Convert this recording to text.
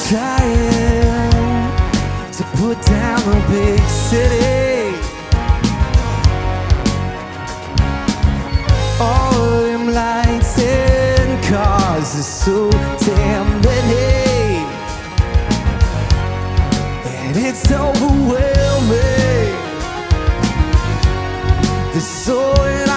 trying to put down the big city. All of them lights and cars are so damn many, and it's overwhelming. There's so